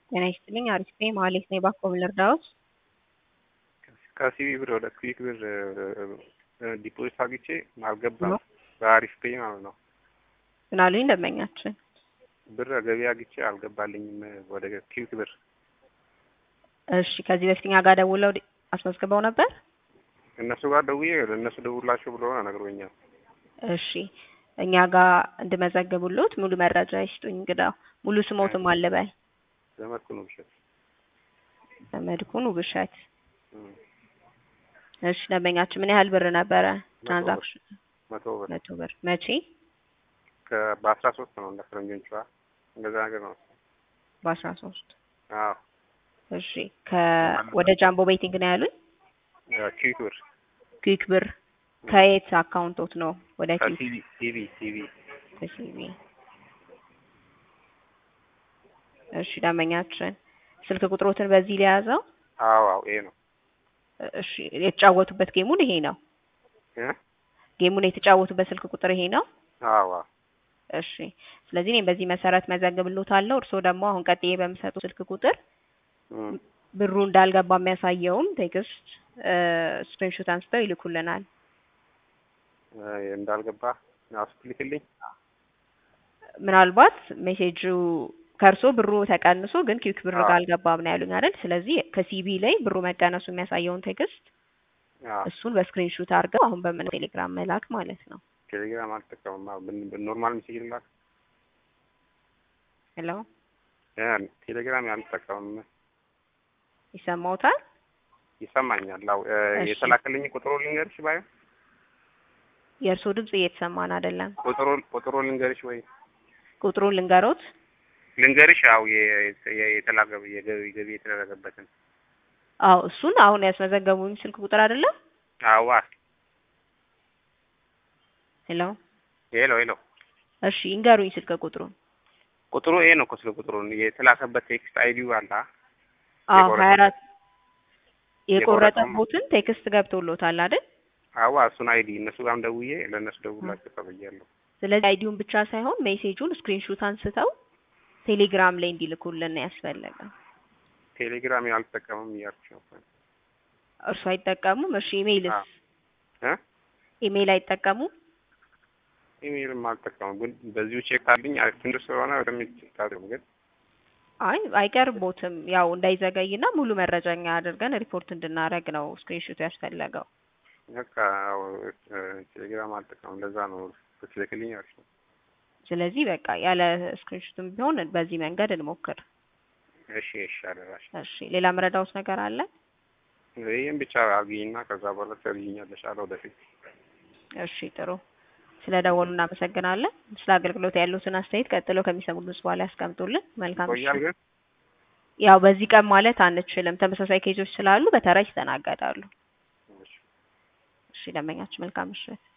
ጤና ይስጥልኝ። አሪፍ ነኝ። መሀሌት ነኝ። እባክዎ ምን ልርዳዎት? ከሲቢ ብር ወደ ክዊክ ብር ዲፖዚት አግኝቼ አልገባም። በአሪፍ ፔይ ማለት ነው። ምን አሉኝ ደንበኛችን? ብር ገቢ አግኝቼ አልገባልኝም ወደ ክዊክ ብር። እሺ፣ ከዚህ በፊት እኛ ጋር ደውለው አስመዝግበው ነበር? እነሱ ጋር ደውዬ ለእነሱ ደውላቸው ብሎ ነግሮኛል። እሺ፣ እኛ ጋር እንድመዘግቡልዎት ሙሉ መረጃ ይስጡኝ። እንግዳው ሙሉ ስሞትም አለበል ዘመድኩን ውብሸት። ዘመድኩን ውብሸት። እሺ፣ ደንበኛችን ምን ያህል ብር ነበረ ትራንዛክሽን? 100 ብር። 100 ብር መቼ? በ13 ነው እንደ ፈረንጆቹ እንደዛ ነገር ነው። በ13 አዎ። እሺ፣ ወደ ጃምቦ ቤቲንግ ነው ያሉኝ? ክዊክ ብር። ክዊክ ብር ከየት አካውንቶት ነው ወደ ሲቢ? ከሲቢ። እሺ፣ ደንበኛችን ስልክ ቁጥሮትን በዚህ ሊያዘው? አዎ፣ ይሄ ነው። እሺ፣ የተጫወቱበት ጌሙን ይሄ ነው? ጌሙን የተጫወቱበት ስልክ ቁጥር ይሄ ነው? አዎ። እሺ፣ ስለዚህ እኔም በዚህ መሰረት መዘግብልዎታለሁ። እርስዎ ደግሞ አሁን ቀጥዬ በምሰጡ ስልክ ቁጥር ብሩ እንዳልገባ የሚያሳየውን ቴክስት ስክሪንሾት አንስተው ይልኩልናል። እንዳልገባ አስልክልኝ። ምናልባት ሜሴጁ ከእርስዎ ብሩ ተቀንሶ ግን ክዊክ ብር ጋር አልገባም ነው ያሉኝ አይደል? ስለዚህ ከሲቢ ላይ ብሩ መቀነሱ የሚያሳየውን ቴክስት እሱን በስክሪንሾት አድርገው አሁን በምን ቴሌግራም መላክ ማለት ነው። ቴሌግራም አልጠቀምም። ኖርማል ሜሴጅ ላክ። ሄሎ፣ ቴሌግራም አልጠቀምም። ይሰማዎታል? ይሰማኛል። የተላከልኝ ቁጥሩ ልንገርሽ ባይ የእርስዎ ድምጽ እየተሰማን አይደለም። ቁጥሩ ልንገርሽ ወይ? ቁጥሩን ልንገሮት? ልንገርሽ? አው የተላከው ገቢ የተደረገበትን። አው እሱን አሁን ያስመዘገቡኝ ስልክ ቁጥር አይደለም? አዋ። ሄሎ ሄሎ። እሺ፣ እንገሩኝ ስልክ ቁጥሩን። ቁጥሩ ይሄ ነው። ስልክ ቁጥሩን የተላከበት ቴክስት አይዲው አለ። አዎ፣ 24 የቆረጠቦትን ቴክስት ገብቶሎታል አይደል? አዋ፣ እሱን አይዲ እነሱ ጋርም ደውዬ ለእነሱ ደውላቸው ተብያለሁ። ስለዚህ አይዲውን ብቻ ሳይሆን ሜሴጁን ስክሪንሾት አንስተው ቴሌግራም ላይ እንዲልኩልን ያስፈልጋል። ቴሌግራም አልጠቀምም እያልኩሽ ነው። እርሱ አይጠቀሙም? እሺ፣ ኢሜይልስ? ኢሜይል አይጠቀሙም? ኢሜይልም አልጠቀምም፣ ግን በዚሁ ቼክ አለኝ። ትንሽ ስለሆነ ወደሚታደም ግን አይቀርቦትም። ያው እንዳይዘገይና ሙሉ መረጃኛ አድርገን ሪፖርት እንድናረግ ነው ስክሪንሾት ያስፈለገው። በቃ ቴሌግራም አልጠቀምም፣ ለዛ ነው ትልክልኝ አልሽ። ስለዚህ በቃ ያለ ስክሪንሾትም ቢሆን በዚህ መንገድ እንሞክር። እሺ፣ አደራሽ። እሺ፣ ሌላ መረዳውት ነገር አለ? ይሄን ብቻ አግኝና ከዛ በኋላ ትልኝኛለሽ አለ ወደፊት። እሺ፣ ጥሩ። ስለደወሉ እናመሰግናለን። ስለ አገልግሎት ያሉትን አስተያየት ቀጥሎ ከሚሰሙን በኋላ ያስቀምጡልን። መልካም። ያው በዚህ ቀን ማለት አንችልም፣ ተመሳሳይ ኬዞች ስላሉ በተራ ይስተናገዳሉ። እሺ፣ ደንበኛችን መልካም ምሽት።